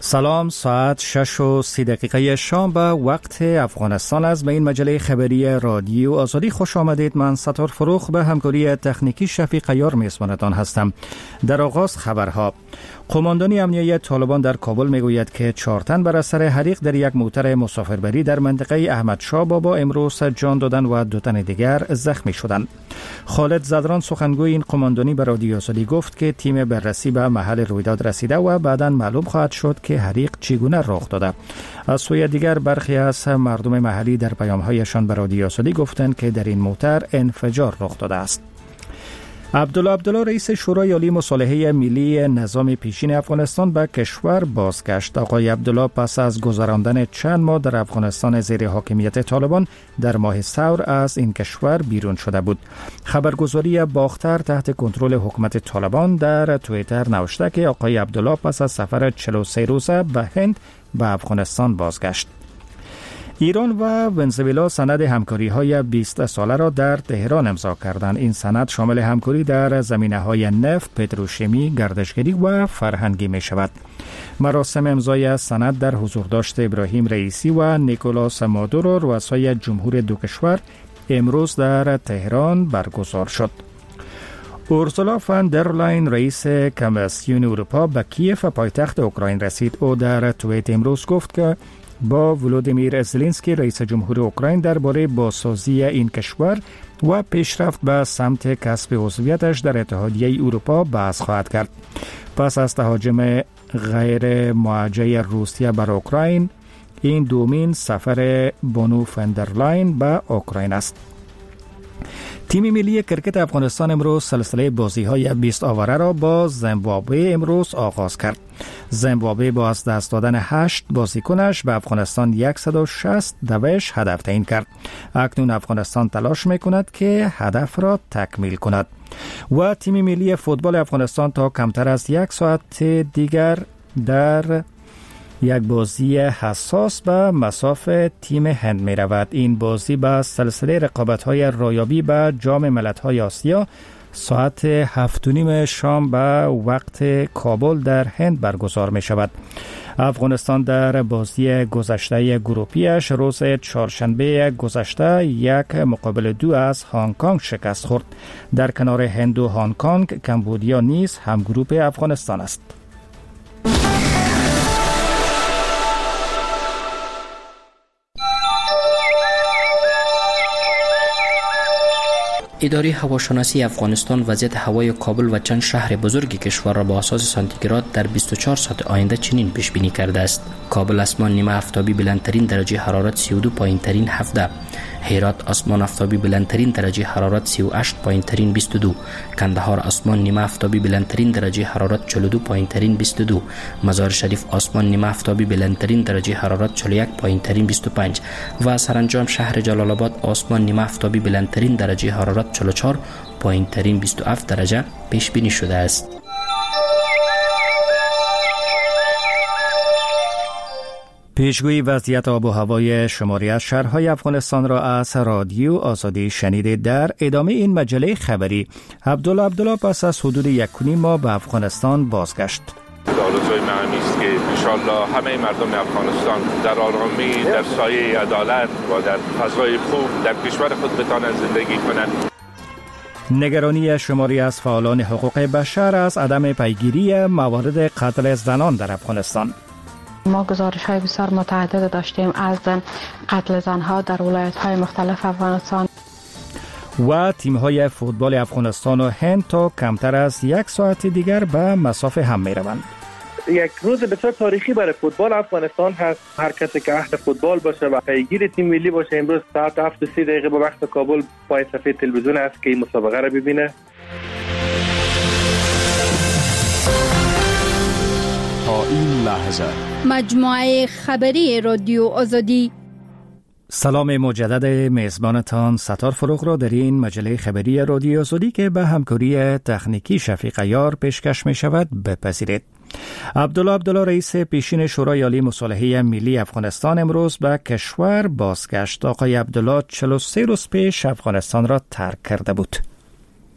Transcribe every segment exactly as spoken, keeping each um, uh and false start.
سلام، ساعت شش و سی دقیقه شام به وقت افغانستان است. به این مجله خبری رادیو آزادی خوش آمدید. من ستار فروخ به همکاری تکنیکی شفیق عیار میزبانتان هستم. در آغاز خبرها. قماندانی امنیتی طالبان در کابل میگوید که چهار تن بر اثر حریق در یک موتر مسافربری در منطقه احمدشاه بابا امروز جان دادند و دو تن دیگر زخمی شدند. خالد زدران سخنگوی این قماندانی به رادیو آزادی گفت که تیم بررسی به محل رویداد رسیده و بعداً معلوم خواهد شد که حریق چگونه رخ داده. از سوی دیگر برخی از مردم محلی در پیام‌هایشان به رادیو آزادی گفتند که در این موتر انفجار رخ داده است. عبدالله عبدالله رئیس شورای عالی مصالحه ملی نظام پیشین افغانستان به کشور بازگشت. آقای عبدالله پس از گذراندن چند ماه در افغانستان زیر حاکمیت طالبان در ماه ثور از این کشور بیرون شده بود. خبرگزاری باختر تحت کنترل حکومت طالبان در توییتر نوشته که آقای عبدالله پس از سفر چهل و سه روزه به هند به افغانستان بازگشت. ایران و ونزوئلا سند همکاری‌های بیست ساله را در تهران امضا کردند. این سند شامل همکاری در زمینه‌های نفت، پتروشیمی، گردشگری و فرهنگی می‌شود. مراسم امضای سند در حضورداشت ابراهیم رئیسی و نیکولاس مادورو رؤسای جمهور دو کشور امروز در تهران برگزار شد. اورسولا فان در لاین رئیس کمیسیون اروپا به کیف پایتخت اوکراین رسید. او در توییت امروز گفت که با ولودیمیر زلنسکی رئیس جمهور اوکراین درباره بازسازی این کشور و پیشرفت به سمت کسب عضویتش در اتحادیه اروپا بحث خواهد کرد. پس از تهاجم غیر موجه روسیه بر اوکراین، این دومین سفر بانو فان در لاین به اوکراین است. تیم ملی کرکت افغانستان امروز سلسله بازی‌های بیست آوره را با زیمبابوه امروز آغاز کرد. زیمبابوه با از دست دادن هشت بازیکنش به افغانستان صد و شصت دوش هدف تعیین کرد. اکنون افغانستان تلاش می‌کند که هدف را تکمیل کند. و تیم ملی فوتبال افغانستان تا کمتر از یک ساعت دیگر در یک بازی حساس به مصاف تیم هند می رود. این بازی به سلسله رقابت‌های رایابی به جام ملت‌های آسیا ساعت هفت و نیم شام به وقت کابل در هند برگزار می شود. افغانستان در بازی گذشته گروپیش روز چهارشنبه گذشته یک مقابل دو از هنگ کنگ شکست خورد. در کنار هند و هنگ کنگ، کمبودیا نیز هم گروپ افغانستان است. اداره هواشناسی افغانستان وضعیت هوای کابل و چند شهر بزرگ کشور را با اساس سانتیگراد در بیست و چهار ساعت آینده چنین پیش بینی کرده است: کابل آسمان نیمه آفتابی بلندترین درجه حرارت سی و دو پایینترین هفده، هرات آسمان آفتابی بلندترین درجه حرارت سی و هشت پایینترین بیست و دو، کندهار آسمان نیمه آفتابی بلندترین درجه حرارت چهل و دو پایینترین بیست و دو، مزار شریف آسمان نیمه آفتابی بلندترین درجه حرارت چهل و یک پایینترین بیست و پنج و سرانجام شهر جلال آباد آسمان نیمه آفتابی بلندترین درجه حرارت چهل و چهار پایینترین بیست و هفت درجه پیش بینی شده است. پیشگویی وضعیت آب و هوای شماری از شهرهای افغانستان را از رادیو آزادی شنیدید. در ادامه این مجله خبری، عبدالله عبدالله پس از حدود یک و نیم ماه به افغانستان بازگشت. آرزوی من است که انشالله همه مردم افغانستان در آرامی، در سایه عدالت و در فضای خوب در کشور خود بتوانند زندگی کنند. نگرانی شماری از فعالان حقوق بشر از عدم پیگیری موارد قتل زنان در افغانستان. ما گزارش‌های بسیار متعدد داشتیم از قتل زنها در ولایت‌های مختلف افغانستان. و تیم‌های فوتبال افغانستان و هند تا کمتر از یک ساعت دیگر به مصاف هم می‌روند. یک روز بسیار تاریخی برای فوتبال افغانستان هست. هر کسی که اهل فوتبال باشه و پیگیر تیم ملی باشه امروز ساعت هفت و سی دقیقه به وقت کابل پای صفحه تلویزیون است که این مسابقه را ببینه. تا این لحظه مجموعه خبری رادیو آزادی. سلام مجدد میزبانتان ستار فروخ را در این مجله خبری رادیو آزادی که به همکاری تکنیکی شفیق عیار پیشکش می شود بپذیرید. عبدالله عبدالله رئیس پیشین شورای عالی مصالحه ملی افغانستان امروز به کشور بازگشت. آقای عبدالله چهل و سه روز پیش افغانستان را ترک کرده بود.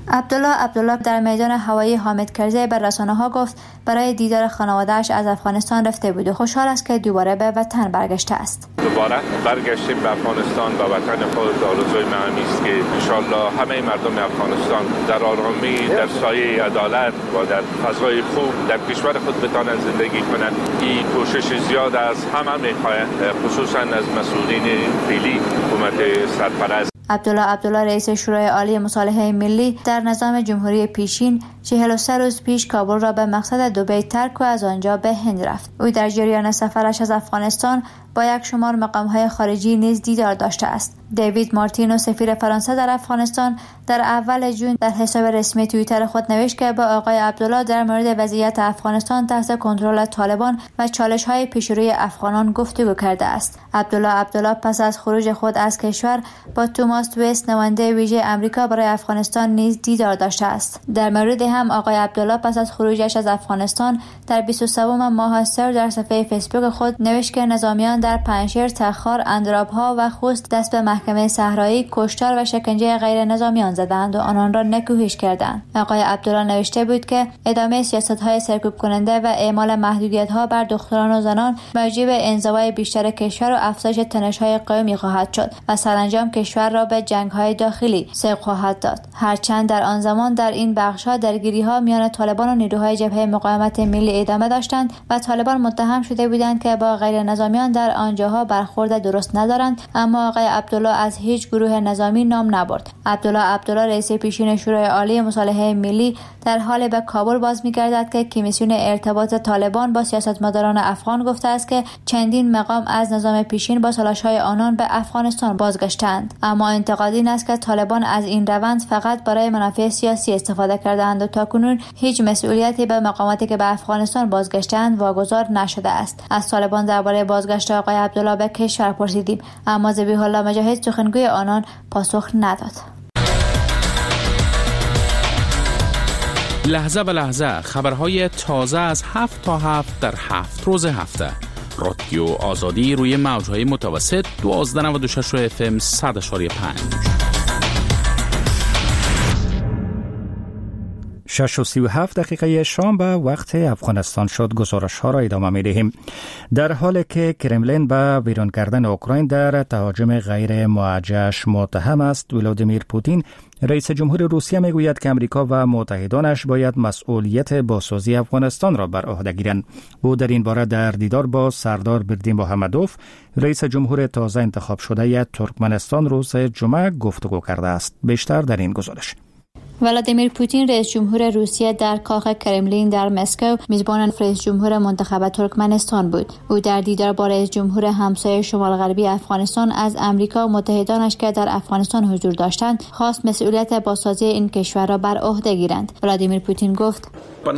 عبدالله عبدالله در میدان هوایی حامد کرزی به رسانه‌ها گفت برای دیدار خانواده‌اش از افغانستان رفته بود و خوشحال است که دوباره به وطن برگشته است. دوباره برگشتیم به افغانستان و وطن خود. آرزوی من است که انشالله همه مردم افغانستان در آرامی، در سایه عدالت و در فضای خوب در کشور خود بتوانند زندگی کنند. این کوشش زیاد از همه می‌خواهد، خصوصا از مسئولین فعلی حکومت سرپرست. عبدالله عبدالله رئیس شورای عالی مصالحه ملی در نظام جمهوری پیشین چهل و سه روز پیش کابل را به مقصد دبی ترک و از آنجا به هند رفت. او در جریان سفرش از افغانستان با یک شمار مقام‌های خارجی نیز دیدار داشته است. دیوید مارتینو سفیر فرانسه در افغانستان در اول جون در حساب رسمی توییتر خود نوشت که با آقای عبدالله در مورد وضعیت افغانستان تحت کنترل طالبان و چالش‌های پیش روی افغانان گفتگو کرده است. عبدالله عبدالله پس از خروج خود از کشور با توماس ویست نماینده ویژه آمریکا برای افغانستان نیز دیدار داشته است. در مورد هم آقای عبدالله پس از خروجش از افغانستان در بیست و سوم ماه سر در صفحه فیسبوک خود نوشت که نظامیان در پنجشیر، تخار، اندرابها و خوست دست به محکمه صحرایی کشتار و شکنجه غیر نظامیان زدند و آنان را نکوهش کردند. آقای عبدالله نوشته بود که ادامه سیاست‌های سرکوب کننده و اعمال محدودیت‌ها بر دختران و زنان موجب انزوای بیشتر کشور و افزایش تنش‌های قومی خواهد شد و سرانجام کشور را به جنگ‌های داخلی سوق خواهد داد. هرچند در آن زمان در این بخش‌ها درگیری‌ها میان طالبان و نیروهای جبهه مقاومت ملی ادامه داشتند و طالبان متهم شده بودند که با غیر نظامیان در آنجاها برخورد درست ندارند، اما آقای عبدالله از هیچ گروه نظامی نام نبرد. عبدالله عبدالله رئیس پیشین شورای عالی مصالحه ملی در حال به کابل باز می‌گردد که کمیسیون ارتباط طالبان با سیاستمداران افغان گفته است که چندین مقام از نظام پیشین با تلاش‌های آنان به افغانستان بازگشتند، اما انتقاد این است که طالبان از این روند فقط برای منافع سیاسی استفاده کردند و تاکنون هیچ مسئولیتی به مقاماتی که به افغانستان بازگشتند واگذار نشده است. از طالبان درباره بازگشت آقای عبدالله به کشور پرسیدیم، اما ذبیح الله مجاهد سخنگوی آنان پاسخ نداد. لحظه به لحظه خبرهای تازه از هفت تا هفت در هفت روز هفته. رادیو آزادی روی موجهای متوسط دوازده نود و شش اف ام صد اشاری پنج. شش و سی و هفت دقیقه شام به وقت افغانستان شد. گزارش ها را ادامه می دهیم. در حالی که کرملین به ویران کردن اوکراین در تهاجم غیر موجهش متهم است، ولادیمیر پوتین رئیس جمهور روسیه می گوید که امریکا و متحدانش باید مسئولیت بازسازی افغانستان را بر عهده گیرند. او در این باره در دیدار با سردار بردی محمدوف رئیس جمهور تازه انتخاب شده ترکمنستان روز جمعه گفتگو کرده است. بیشتر در این گزارش. ولادیمیر پوتین رئیس جمهور روسیه در کاخ کرملین در مسکو میزبان رئیس جمهور منتخب ترکمنستان بود. او در دیدار با رئیس جمهور همسایه شمال غربی افغانستان از امریکا و متحدانش که در افغانستان حضور داشتند خواست مسئولیت بازسازی این کشور را بر عهده گیرند. ولادیمیر پوتین گفت: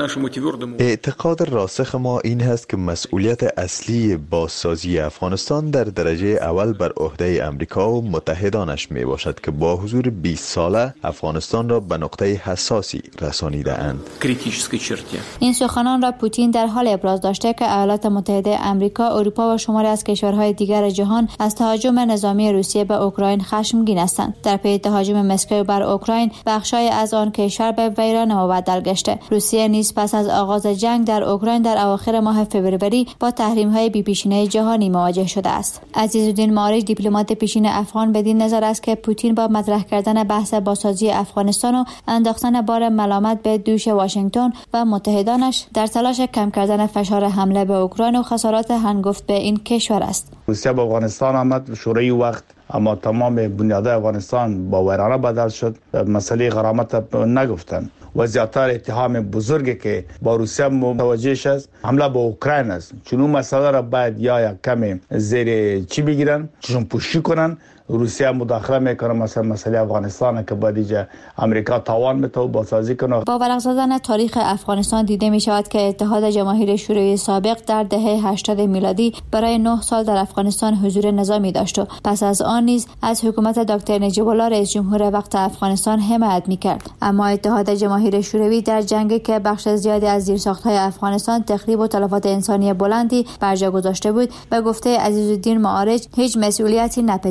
اعتقاد راسخ ما این هست که مسئولیت اصلی بازسازی افغانستان در درجه اول بر عهده امریکا و متحدانش می باشد که با حضور بیست ساله افغانستان را به نقطه حساسی رسانیده اند. این سخنان را پوتین در حال ابراز داشته که ایالات متحده امریکا، اروپا و شماری از کشورهای دیگر جهان از تهاجم نظامی روسیه به اوکراین خشمگین هستند. در پی تهاجم مسکو بر اوکراین، بخشای از آن کشور به ویران مبدل گشته. روسیه نیز پس از آغاز جنگ در اوکراین در اواخر ماه فوریه با تحریم‌های بی‌پیشینه جهانی مواجه شده است. عزیزالدین معارج دیپلمات پیشین افغان بدین نظر است که پوتین با مطرح کردن بحث بازسازی افغانستان و انداختن بار ملامت به دوش واشنگتن و متحدانش در تلاش کم کردن فشار حمله به اوکراین و خسارات هنگفت به این کشور است. روسیه به افغانستان آمد، شورای وقت اما تمام بنیاد افغانستان با ویرانه بدل شد. مسئله غرامت نگفتن و زیادتر اتهام بزرگی که با روسیه متوجه شد حمله به اوکراین است. چون اون مسئله را باید یا یک کمی زیر چی بگیرن، چشم پوشی کنن. روسیه مداخله میکنه مثلا مسئله افغانستان که بعد دیگه امریکا تاوان میته و بازسازی کنه. با ورق زدن تاریخ افغانستان دیده می شود که اتحاد جماهیر شوروی سابق در دهه هشتاد میلادی برای نه سال در افغانستان حضور نظامی داشت و پس از آن نیز از حکومت دکتر نجیب الله رئیس جمهور وقت افغانستان حمایت میکرد. اما اتحاد جماهیر شوروی در جنگی که بخش زیادی از زیرساخت‌های افغانستان تخریب و تلفات انسانی بلندی بر جا گذاشته بود، به گفته عزیزالدین معارج هیچ مسئولیتی نپذیرفت.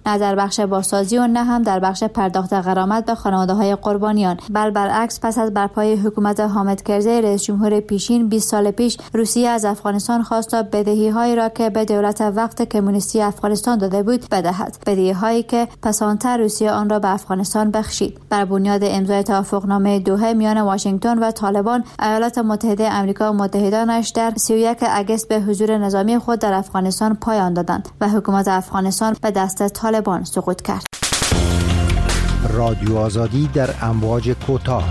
نه در بخش بازسازی و نه هم در بخش پرداخت غرامت به خانواده‌های قربانیان. بل برعکس پس از برپای حکومت حامد کرزی رئیس جمهور پیشین بیست سال پیش روسیه از افغانستان خواست تا بدهی‌هایی را که به دولت وقت کمونیستی افغانستان داده بود بدهد. بدهی‌هایی که پسانتر روسیه آن را به افغانستان بخشید. بر بنیاد امضای توافقنامه دوحه میان واشنگتن و طالبان، ایالات متحده آمریکا و متحدانش در سی و یک آگوست به حضور نظامی خود در افغانستان پایان دادند و حکومت افغانستان به دست طالبان سقوط کرد. رادیو آزادی در امواج کوتاه.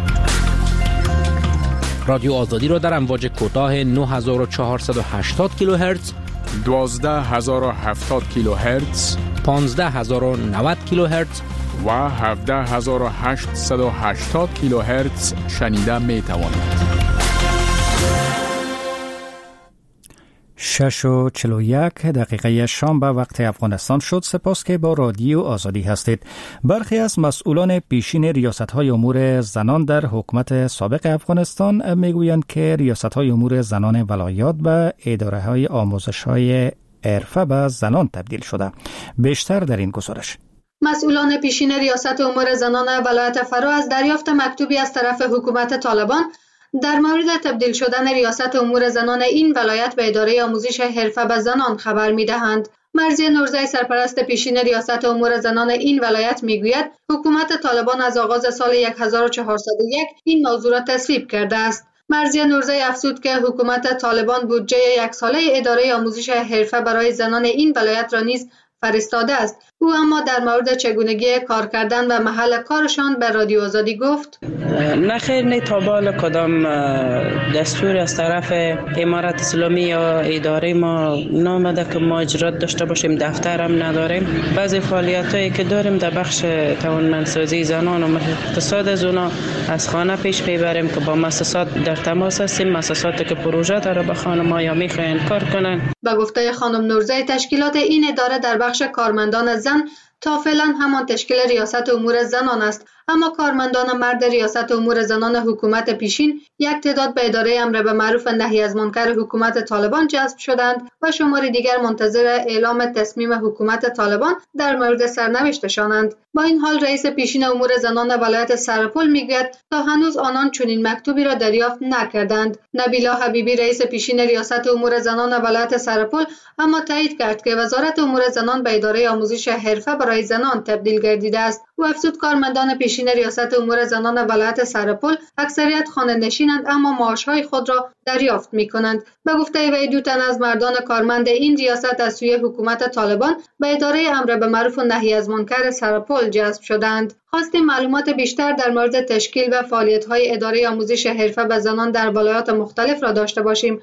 رادیو آزادی را در امواج کوتاه نه هزار و چهارصد و هشتاد کیلوهرتز، دوازده هزار و هفتاد کیلوهرتز، پانزده هزار و نود کیلوهرتز و هفده هزار و هشتصد و هشتاد کیلوهرتز شنیده می توانید. شش و چلو یک دقیقه شام به وقت افغانستان شد. سپاس که با رادیو آزادی هستید. برخی از مسئولان پیشین ریاست‌های امور زنان در حکومت سابق افغانستان میگویند که ریاست‌های امور زنان ولایات به اداره‌های آموزش‌های حرفه به زنان تبدیل شده. بیشتر در این گزارش. مسئولان پیشین ریاست امور زنان ولایت فرا از دریافت مکتوبی از طرف حکومت طالبان در مورد تبدیل شدن ریاست امور زنان این ولایت به اداره آموزش حرفه به زنان خبر می‌دهند. مرضیه نورزی سرپرست پیشین ریاست امور زنان این ولایت میگوید حکومت طالبان از آغاز سال هزار و چهارصد و یک این موضوع را تصویب کرده است. مرضیه نورزی افزود که حکومت طالبان بودجه یک ساله اداره آموزش حرفه برای زنان این ولایت را نیز فرستاده است. او اما در مورد چگونگی کار کردن و محل کارشان به رادیو آزادی گفت: نه خیر، نه تا بال کدام دستور از طرف امارت اسلامی یا اداره ما نامده که ما اجرات داشته باشیم. دفتر هم نداریم. بعضی فعالیتایی که داریم در بخش توانمندسازی زنان و اقتصاد از اونا از خانه پیش میبریم که با مؤسسات در تماس هستیم، مؤسساتی که پروژه داره به خانم‌ها یا میخواین کار کنن. به گفته خانم نورزی تشکیلات این اداره در بخش کارمندان زن تا فعلا همان تشکیل ریاست امور زنان است، اما کارمندان مرد ریاست امور زنان حکومت پیشین یک تعداد به اداره امر به معروف نهی از منکر حکومت طالبان جذب شدند و شماری دیگر منتظر اعلام تصمیم حکومت طالبان در مورد سرنوشتشانند. با این حال رئیس پیشین امور زنان ولایت سرپل میگوید تا هنوز آنان چنین مکتوبی را دریافت نکردند. نبیلا حبیبی رئیس پیشین ریاست امور زنان ولایت سرپل اما تایید کرد که وزارت امور زنان به اداره آموزش حرفه برای زنان تبدیل گردیده است. او افزود کارمندان پیشین ریاست امور زنان ولایت سرپل اکثریت خانه نشینند اما معاشهای خود را دریافت می‌کنند. به گفته وی دو تن از مردان کارمند این ریاست از سوی حکومت طالبان به اداره امر به معروف و نهی از منکر سرپل جذب شدند. خواستیم معلومات بیشتر در مورد تشکیل و فعالیت‌های اداره آموزش حرفه به زنان در ولایات مختلف را داشته باشیم.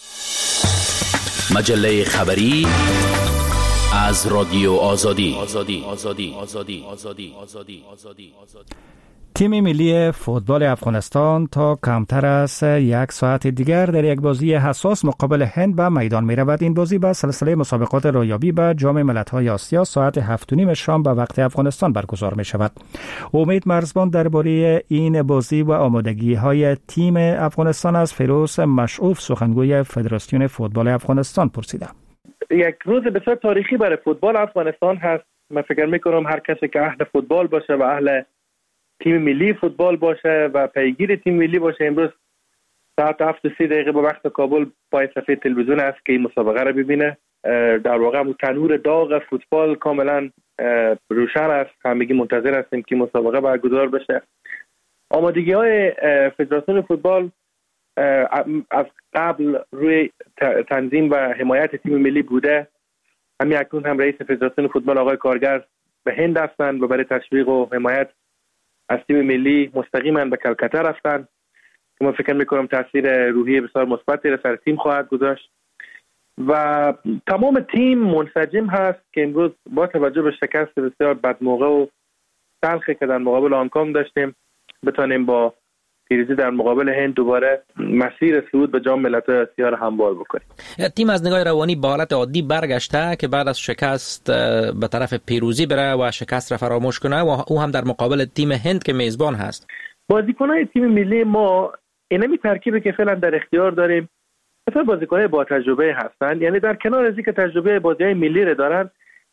مجله خبری از رادیو آزادی. آزادی آزادی آزادی آزادی آزادی آزادی آزادی. تیم ملی فوتبال افغانستان تا کمتر از یک ساعت دیگر در یک بازی حساس مقابل هند به میدان می رود. این بازی به سلسله مسابقات رایابی به جام ملت‌های آسیا ساعت هفت و نیم شام به وقت افغانستان برگزار می شود. امید مرزبان درباره این بازی و آمادگی‌های تیم افغانستان از فیروز مشعوف سخنگوی فدراسیون فوتبال افغانستان پرسیدم. یک روز بسیار تاریخی برای فوتبال افغانستان هست. من فکر می‌کنم هر کسی که اهل فوتبال باشه و اهل تیم ملی فوتبال باشه و پیگیر تیم ملی باشه امروز ساعت هفت و سی دقیقه به وقت کابل پای صفحه تلویزیون است که این مسابقه رو ببینه. در واقع تنور داغ فوتبال کاملا روشن است. همگی منتظر هستیم که مسابقه برگزار بشه. آمادگی‌های فدراسیون فوتبال از قبل روی تنظیم و حمایت تیم ملی بوده. همین اکنون هم رئیس فدراسیون فوتبال آقای کارگر به هند هستند و برای تشویق و حمایت از تیم ملی مستقیما به کلکته رفتن که من فکر میکنم تاثیر روحی بسیار مثبتی را سر تیم خواهد گذاشت و تمام تیم منسجم هست که امروز با توجه به شکست بسیار بدموقع و تلخی که در مقابل هنگ‌کنگ داشتیم بتونیم با پیروزی در مقابل هند دوباره مسیر صعود به جام ملت‌های آسیا را هموار بکنیم. تیم از نگاه روانی به حالت عادی برگشته که بعد از شکست به طرف پیروزی بره و شکست را فراموش کنه و او هم در مقابل تیم هند که میزبان هست. بازیکن‌های تیم ملی ما اینمی ترکیبی که فعلا در اختیار داریم مثلا بازیکن‌های با تجربه هستند، یعنی در کنار از اینکه تجربه بازی‌های ملی را دارن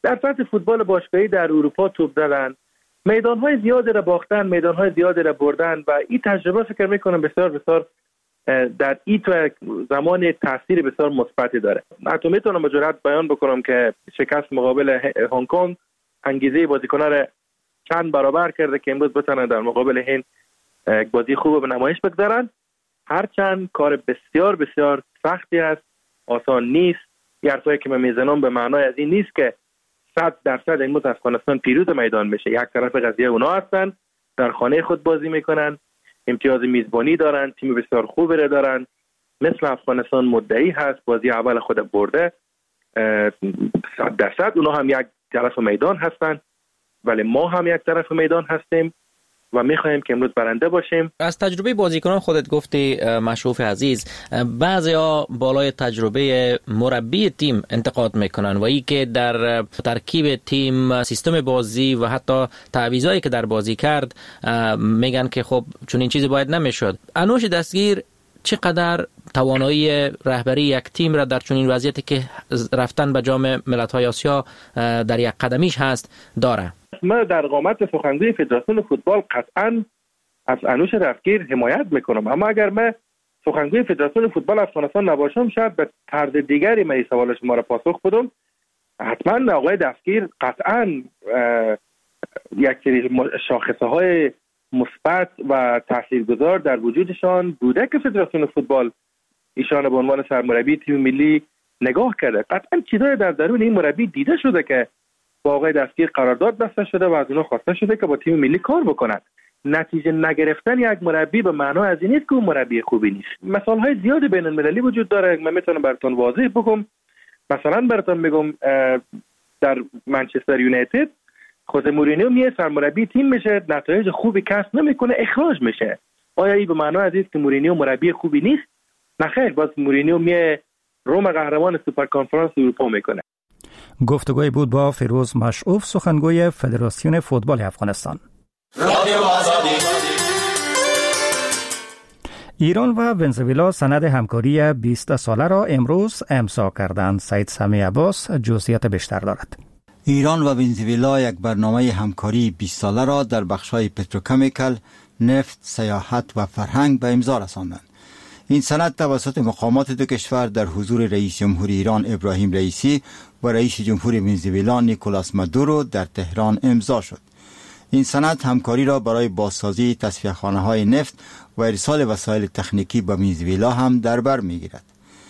در سطح فوتبال باشگاهی در اروپا توپ زدن، میدان‌های زیادی را باختن، میدان‌های زیادی را بردن و این تجربه فکر می‌کنم بسیار بسیار در این تو زمان تاثیر بسیار مثبتی داره. حتی میتونم به جرئت بیان بکنم که شکست مقابل هنگ کنگ انگیزه بازیکن‌ها را چند برابر کرده که امروز بتونن در مقابل هند یک بازی خوب به نمایش بگذارن. هرچند کار بسیار بسیار سختی است، آسان نیست. یه حرفایی که من میزنم به معنای از این نیست که صد درصد امروز افغانستان پیروز میدان بشه. یک طرف قضیه اونا هستن، در خانه خود بازی میکنن، امتیاز میزبانی دارن، تیم بسیار خوبی را دارن. مثل افغانستان مدعی هست، بازی اول خود برده، صد درصد اونا هم یک طرف میدان هستن، ولی ما هم یک طرف میدان هستیم و میخوایم که امروز برنده باشیم. از تجربه بازیکنان خودت گفتی مشروف عزیز، بعضیا بالای تجربه مربی تیم انتقاد میکنن و ای که در ترکیب تیم، سیستم بازی و حتی تعویضایی که در بازی کرد میگن که خب چون این چیزی باید نمیشد. انوش دستگیر چقدر توانایی رهبری یک تیم را در چنین وضعیتی که رفتن به جام ملت‌های آسیا در یک قدمیش هست داره؟ من در قامت سخنگوی فدراسیون فوتبال قطعاً از انوش دستگیر حمایت میکنم، اما اگر من سخنگوی فدراسیون فوتبال افغانستان نباشم شاید به طرز دیگری من این سوال شما را پاسخ بدم. حتما آقای دستگیر قطعاً یک سری شاخصه های مثبت و تاثیرگذار در وجودشان بوده که فدراسیون فوتبال ایشان به عنوان سرمربی تیم ملی نگاه کرده. قطعاً چیزای در درون این مربی دیده شده که با آقای دستگیر قرارداد بسته شده و از اونها خواسته شده که با تیم ملی کار بکنند. نتیجه نگرفتن یک مربی به معنای از این نیست که اون مربی خوبی نیست. مثال‌های زیادی بین المللی وجود داره، من میتونم براتون واضح بگم. مثلا براتون میگم در منچستر یونایتد خوزه مورینیو میه سرمربی تیم میشه، نتایج خوبی کسب نمیکنه، اخراج میشه. آیا این به معنای از این که مورینیو مربی خوبی نیست؟ نه خیر، باز مورینیو میه روم قهرمان سوپر کنفرانس اروپا میکنه. گفتگوی بود با فیروز مشعوف، سخنگوی فدراسیون فوتبال افغانستان. ایران و ونزوئلا سند همکاری بیست ساله را امروز امضا کردند. سید سمی عباس جزئیات بیشتر دارد. ایران و ونزوئلا یک برنامه همکاری بیست ساله را در بخش‌های پتروکمیکل، نفت، سیاحت و فرهنگ به امضا رساندند. این سند توسط مقامات دو کشور در حضور رئیس جمهور ایران ابراهیم رئیسی و رئیس جمهور ونزوئلا نیکولاس مادورو در تهران امضا شد. این سند همکاری را برای بازسازی تصفیه‌خانه‌های نفت و ارسال وسایل تکنیکی به ونزوئلا هم در بر می‌گیرد.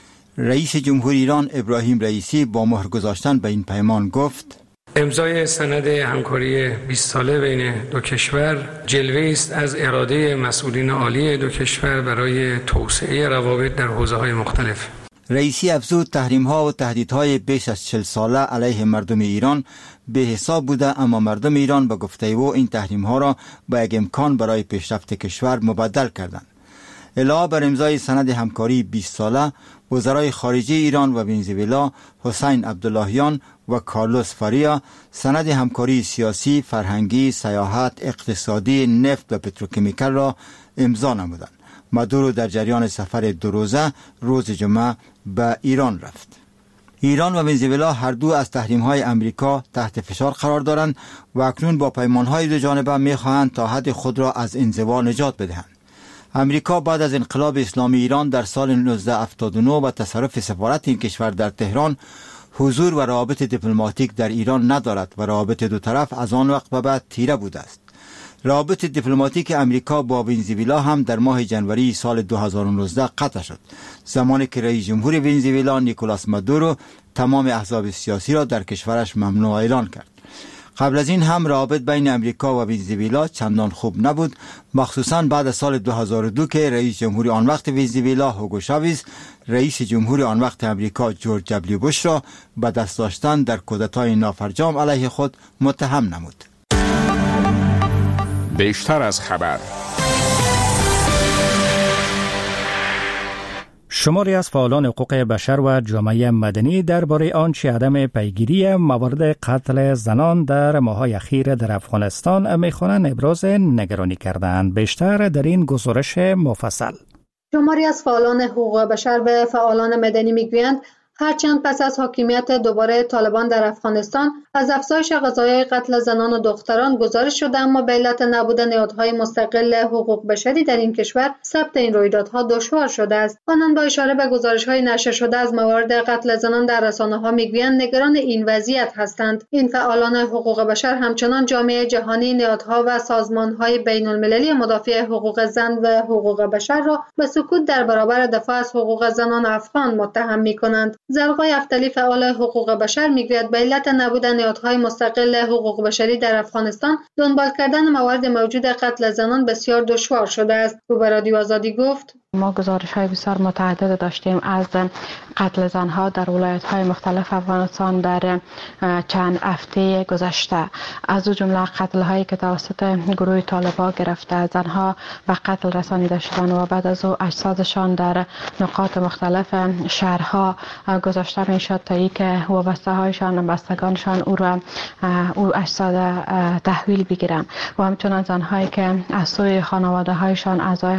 رئیس جمهور ایران ابراهیم رئیسی با مهر گذاشتن به این پیمان گفت: امضای سند همکاری بیست ساله بین دو کشور جلوه‌ای است از اراده مسئولین عالی دو کشور برای توسعه روابط در حوزه‌های مختلف. رئیسی افزود تحریم‌ها و تهدیدهای بیش از چهل ساله علیه مردم ایران به حساب بوده، اما مردم ایران به گفته او این تحریم‌ها را به یک امکان برای پیشرفت کشور مبدل کردند. علاوه بر امضای سند همکاری بیست ساله، وزرای خارجه ایران و ونزوئلا حسین عبداللهیان و کارلوس فاریا سند همکاری سیاسی، فرهنگی، سیاحت، اقتصادی، نفت و پتروکمیکل را امضا نمودند. مادورو در جریان سفر دو روزه روز جمعه به ایران رفت. ایران و ونزوئلا هر دو از تحریم‌های امریکا تحت فشار قرار دارند و اکنون با پیمان‌های دو جانبه می‌خواهند تا حد خود را از انزوا نجات بدهند. امریکا بعد از انقلاب اسلامی ایران در سال نوزده هفتاد و نه و تصرف سفارت این کشور در تهران حضور و روابط دیپلماتیک در ایران ندارد و روابط دو طرف از آن وقت به بعد تیره بوده است. روابط دیپلماتیک امریکا با ونزوئلا هم در ماه جنوری سال دو هزار و نوزده قطع شد، زمانی که رئیس جمهور ونزوئلا نیکولاس مادورو تمام احزاب سیاسی را در کشورش ممنوع اعلان کرد. قبل از این هم روابط بین امریکا و ونزوئلا چندان خوب نبود، مخصوصاً بعد از سال دو هزار و دو که رئیس جمهور آن وقت ونزوئلا هوگو شاویز رئیس جمهور آن وقت امریکا جورج دبلیو بوش را به دست داشتن در کودتای نافرجام علیه خود متهم نمود. بیشتر از خبر. شماری از فعالان حقوق بشر و جامعه مدنی درباره آنچه عدم پیگیری موارد قتل زنان در ماه‌های اخیر در افغانستان می‌خوانند ابراز نگرانی کردند. بیشتر در این گزارش مفصل. شماری از فعالان حقوق بشر و فعالان مدنی می‌گویند هرچند پس از حاکمیت دوباره طالبان در افغانستان از افزایش قضایای قتل زنان و دختران گزارش شده، اما به علت نبود نهادهای مستقل حقوق بشری در این کشور ثبت این رویدادها دشوار شده است. آنان با اشاره به گزارش‌های نشر شده از موارد قتل زنان در رسانه‌ها می‌گویند نگران این وضعیت هستند. این فعالان حقوق بشر همچنان جامعه جهانی، نهادها و سازمان‌های بین‌المللی مدافع حقوق زن و حقوق بشر را به سکوت در برابر دفاع از حقوق زنان افغان متهم می‌کنند. زرقای افتلی فعال حقوق بشر میگوید به علت نبود نهادهای مستقل حقوق بشری در افغانستان دنبال کردن موارد موجود قتل زنان بسیار دشوار شده است. او به رادیو آزادی گفت: ما گزارش های بسیار متعدد داشتیم از قتل زنها در ولایت های مختلف افغانستان در چند هفته گذشته، از او جمله قتل هایی که توسط گروه طالبان گرفته زنها و قتل رسانیده شدن و بعد از او اجسادشان در نقاط مختلف شهرها گذاشته می شد تا اینکه وابسته هایشان بستگانشان او را او اجساد تحویل بگیرند و همچنان زنهایی که از سوی خانواده هایشان اعضای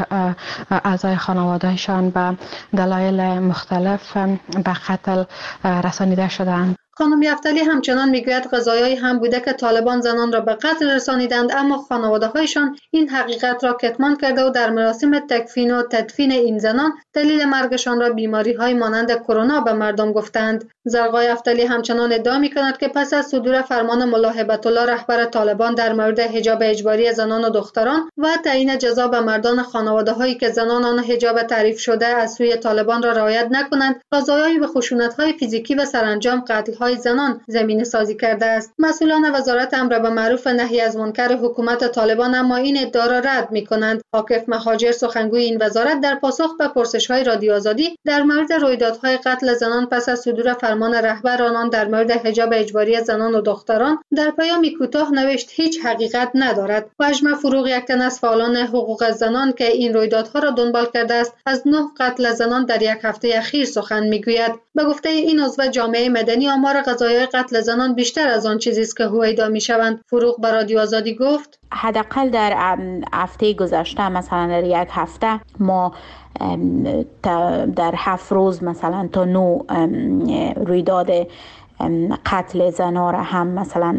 اعضای خانوادهشان به دلایل مختلف به قتل رسانیده شدند. خانم یفتلی همچنان میگوید قضایایی هم بوده که طالبان زنان را به قتل رسانیدند، اما خانواده‌هایشان این حقیقت را کتمان کرده و در مراسم تکفین و تدفین این زنان دلیل مرگشان را بیماری‌های مانند کرونا به مردم گفتند. زرقای یفتلی همچنان ادعا می‌کند که پس از صدور فرمان ملا هیبت الله رهبر طالبان در مورد حجاب اجباری زنان و دختران و تعیین جزا به مردان خانواده‌هایی که زنان آن حجاب تعریف شده از سوی طالبان را رعایت نکنند، قضایایی به خشونت‌های فیزیکی و سرانجام قتل های زنان زمینه سازی کرده است. مسئولان وزارت امر به معروف نهی از منکر حکومت طالبان اما این ادعا را رد می‌کنند. عاکف مهاجر سخنگوی این وزارت در پاسخ به پرسش‌های رادیو آزادی در مورد رویدادهای قتل زنان پس از صدور فرمان رهبر آنان در مورد حجاب اجباری زنان و دختران در پیامی کوتاه نوشت هیچ حقیقت ندارد. وجمه فروغ، یک تن از فعالان حقوق زنان که این رویدادها را دنبال کرده است، از نه قتل زنان در یک هفته اخیر سخن می‌گوید. به گفته این عضو جامعه مدنی آمار قضایای قتل زنان بیشتر از آن چیزی است که هویدا میشوند. فروغ به رادیو آزادی گفت: حداقل در هفته گذشته، مثلا در یک هفته ما در هفت روز مثلا تا نو رویداد قتل زنها را هم مثلا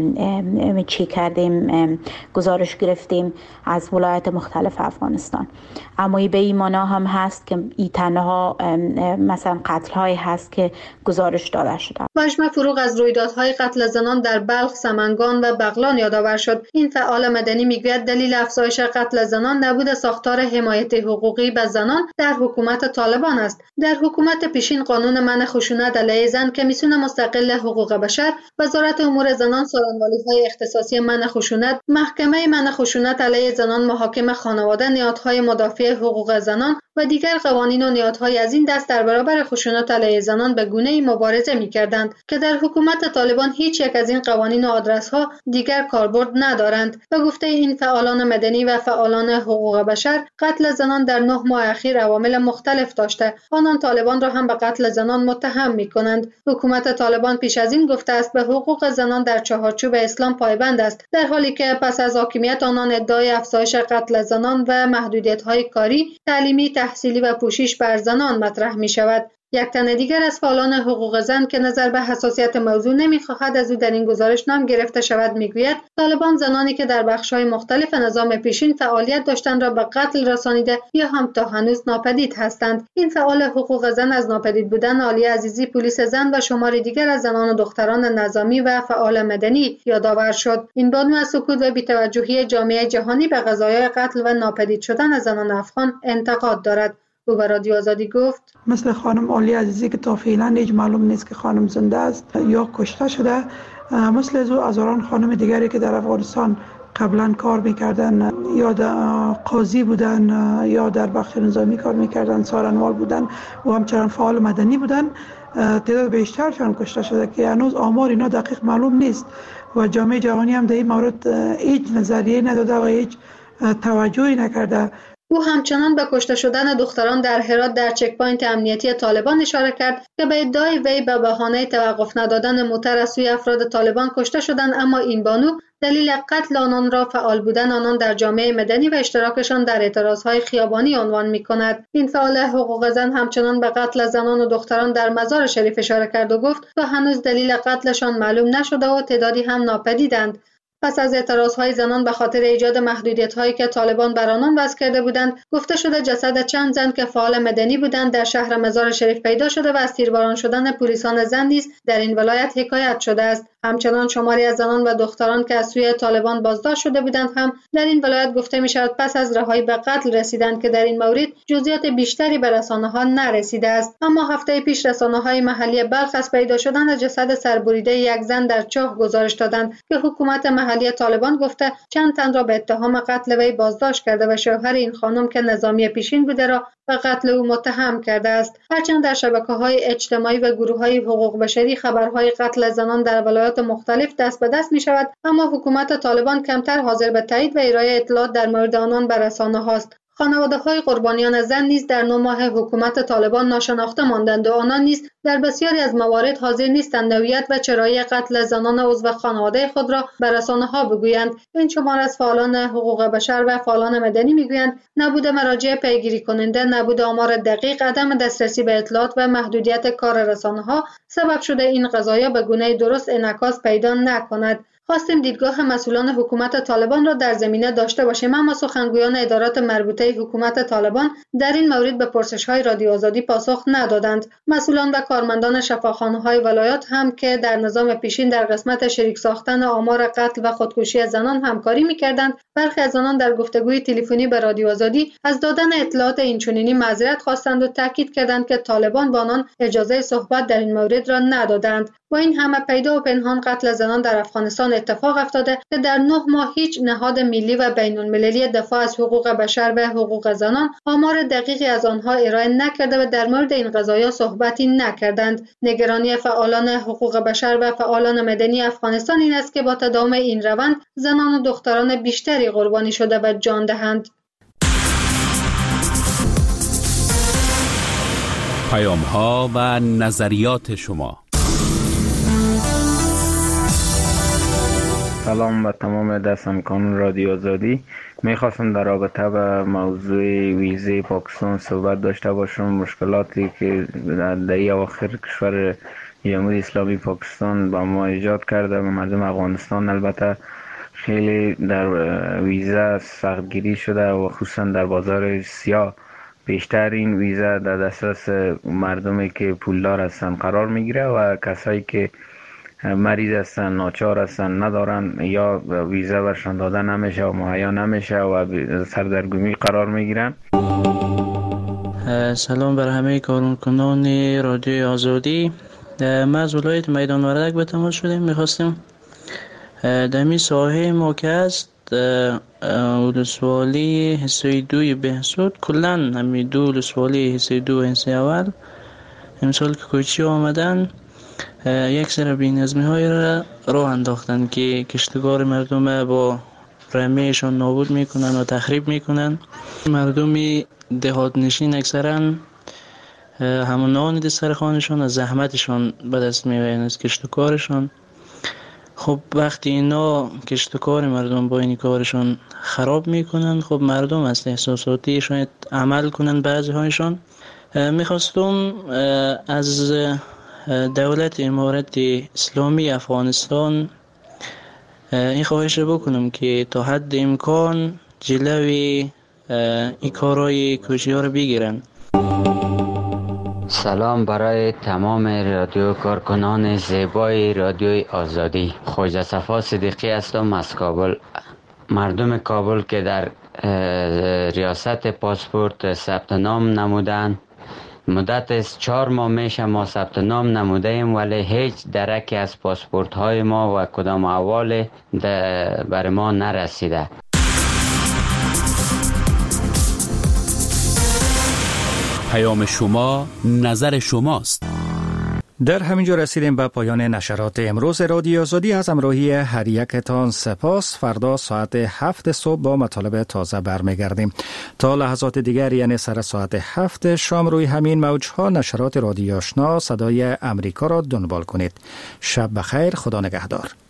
چی کردیم، گزارش گرفتیم از ولایت مختلف افغانستان. اما به این معنا هم هست که این تنها مثلا قتل های هست که گزارش داده شده. وجمه فروغ از رویدادهای قتل زنان در بلخ، سمنگان و بغلان یادآور شد. این فعال مدنی میگوید دلیل افزایش قتل زنان نبود ساختار حمایت حقوقی به زنان در حکومت طالبان است. در حکومت پیشین قانون منع خشونت علیه زن کمیسیون مستقل حقوق بشر، وزارت امور زنان، سازمان‌های اختصاصی منع خشونت، محکمه منع خشونت علیه زنان، محاکم خانواده، نهادهای مدافع حقوق زنان و دیگر قوانین و نهادهای از این دست در برابر خشونت علیه زنان به گونه‌ای مبارزه می‌کردند که در حکومت طالبان هیچ یک از این قوانین و آدرس‌ها دیگر کاربرد ندارند. به گفته این فعالان مدنی و فعالان حقوق بشر، قتل زنان در نه ماه اخیر عوامل مختلف داشته. آنان طالبان را هم به قتل زنان متهم می‌کنند. حکومت طالبان پیش از این گفته است به حقوق زنان در چهارچوب اسلام پایبند است، در حالی که پس از حاکمیت آنان ادعای افزایش قتل زنان و محدودیت‌های کاری، تعلیمی، تحصیلی و پوشش بر زنان مطرح می‌شود. یک تن دیگر از فعالان حقوق زن که نظر به حساسیت موضوع نمی‌خواهد از او در این گزارش نام گرفته شود میگوید طالبان زنانی که در بخش‌های مختلف نظام پیشین فعالیت داشتند را به قتل رسانیده یا هم تا هنوز ناپدید هستند. این فعال حقوق زن از ناپدید بودن عالیه عزیزی پلیس زن و شماری دیگر از زنان و دختران نظامی و فعال مدنی یادآور شد. این بانو از سکوت و بی‌توجهی جامعه جهانی به قضایای قتل و ناپدید شدن زنان افغان انتقاد دارد. او به رادیو آزادی گفت: مثل خانم عالی عزیزی که تا فعلا هیچ معلوم نیست که خانم زنده است یا کشته شده، مثل از هزاران خانم دیگری که در افغانستان قبلا کار میکردن یا قاضی بودن یا در بخش نظامی کار میکردن، سارنوال بودن و همچنان فعال مدنی بودن، تعداد بیشترشان کشته شده که هنوز آمار اینا دقیق معلوم نیست و جامعه جهانی هم در این مورد هیچ نظریه نداده و هیچ توجهی نکرده. او همچنان به کشته شدن دختران در هرات در چک پوینت امنیتی طالبان اشاره کرد که به ادعای وی به بهانه توقف ندادن موتر از سوی افراد طالبان کشته شدند، اما این بانو دلیل قتل آنان را فعال بودن آنان در جامعه مدنی و اشتراکشان در اعتراضهای خیابانی عنوان می‌کند. این فعال حقوق زن همچنان به قتل زنان و دختران در مزار شریف اشاره کرد و گفت تا هنوز دلیل قتلشان معلوم نشده و تعدادی هم ناپدیدند. پس از اعتراضهای زنان به خاطر ایجاد محدودیت‌هایی که طالبان بر آنان وضع کرده بودند، گفته شده جسد چند زن که فعال مدنی بودند در شهر مزار شریف پیدا شده و از تیرباران شدن پلیسان زن نیز در این ولایت حکایت شده است. همچنان شماری از زنان و دختران که از سوی طالبان بازداشت شده بودند هم در این ولایت گفته می‌شود پس از رهایی به قتل رسیدند که در این مورد جزئیات بیشتری به رسانه‌ها نرسیده است. اما هفته پیش رسانه‌های محلی بلخ از پیدا شدن جسد سربریده یک زن در چاه گزارش دادند که حکومت محلی طالبان گفته چند تن را به اتهام قتل وی بازداشت کرده و شوهر این خانم که نظامی پیشین بوده را به قتل او متهم کرده است. هرچند در شبکه‌های اجتماعی و گروه‌های حقوق بشری خبرهای قتل زنان در ولایات مختلف دست به دست می‌شود، اما حکومت طالبان کمتر حاضر به تایید و ارائه اطلاعات در مورد آنان به رسانه‌هاست. خانواده‌های قربانیان زن نیز در نه ماه حکومت طالبان ناشناخته ماندند و آنان نیز در بسیاری از موارد حاضر نیستند نوعیت و چرایی قتل زنان عضو خانواده خود را به رسانه‌ها بگویند. این شمار از فعالان حقوق بشر و فعالان مدنی میگویند نبود مراجع پیگیری کننده، نبود آمار دقیق، عدم دسترسی به اطلاعات و محدودیت کار رسانه‌ها سبب شده این قضایا به گونه درست انعکاس پیدا نکند. خواستیم دیدگاه مسئولان حکومت طالبان را در زمینه داشته باشیم، اما سخنگویان ادارات مربوطه حکومت طالبان در این مورد به پرسش‌های رادیو آزادی پاسخ ندادند. مسئولان و کارمندان شفاخانه‌های ولایات هم که در نظام پیشین در قسمت شریک ساختن آمار قتل و خودکشی زنان همکاری می‌کردند، برخی از آنان در گفتگوی تلفنی به رادیو آزادی از دادن اطلاعات اینچنینی معذرت خواستند و تاکید کردند که طالبان با آنان اجازه صحبت در این مورد را ندادند. با این همه پیدا و پنهان قتل زنان در افغانستان اتفاق افتاده که در نه ماه هیچ نهاد ملی و بین المللی دفاع از حقوق بشر و حقوق زنان آمار دقیقی از آنها ارائه نکرده و در مورد این قضایا صحبتی نکردند. نگرانی فعالان حقوق بشر و فعالان مدنی افغانستان این است که با تداوم این روند زنان و دختران بیشتری قربانی شده و جان دهند. پیام‌ها و نظریات شما. سلام به تمام دستمکان رادیو آزادی. میخواستم در رابطه به موضوع ویزه پاکستان صحبت داشته باشم. مشکلاتی که در ای اواخر کشور جمهوری اسلامی پاکستان با ما ایجاد کرده و مردم افغانستان البته خیلی در ویزه سختگیری شده و خصوصا در بازار سیاه بیشتر این ویزه در دسترس مردمی که پولدار هستند قرار میگیره و کسایی که مریض هستن، ناچار هستن، ندارن یا ویزه برشان داده نمیشه و مهیا نمیشه و سردرگمی قرار میگیرن. سلام بر همه کارکنان رادیو آزادی. ما از ولایت میدان وردک به تماس شدیم. میخواستیم در می ساحه ما که است ولسوالی حصه دوی بهسود کلن همی دو ولسوالی حصه دو حصه اول امسال که کوچی آمدن یک سر بی‌نظمی های را راه انداختن که کشتکار مردم با رمیشان نابود میکنن و تخریب میکنن. مردمی دهات نشین اکثرا همون نان ده سر خانشان از زحمتشان به دست میبرن از کشتکارشان. خب وقتی اینا کشتکار مردم با این کارشان خراب میکنن، خب مردم از احساساتی شاید عمل کنن. بعضی هایشان میخواستم از دولت امارت اسلامی افغانستان این خواهش بکنم که تا حد امکان جلوی این کارهای کشی ها رو بگیرن. سلام برای تمام رادیو کارکنان زیبای رادیوی آزادی. خواجه صفا صدیقی هستم از کابل. مردم کابل که در ریاست پاسپورت ثبت نام نمودن، مدت از چهار ماه میشه ما ثبت نام نموده ایم ولی هیچ درکی از پاسپورت های ما و کدام احوال بر ما نرسیده. پیام شما نظر شماست. در همینجا رسیدیم به پایان نشرات امروز رادیو آزادی. از همراهی هر یکتان سپاس. فردا ساعت هفت صبح با مطالب تازه برمیگردیم. تا لحظات دیگر یعنی سر ساعت هفت شام روی همین موجها نشرات رادیو آشنا صدای امریکا را دنبال کنید. شب بخیر، خدا نگهدار.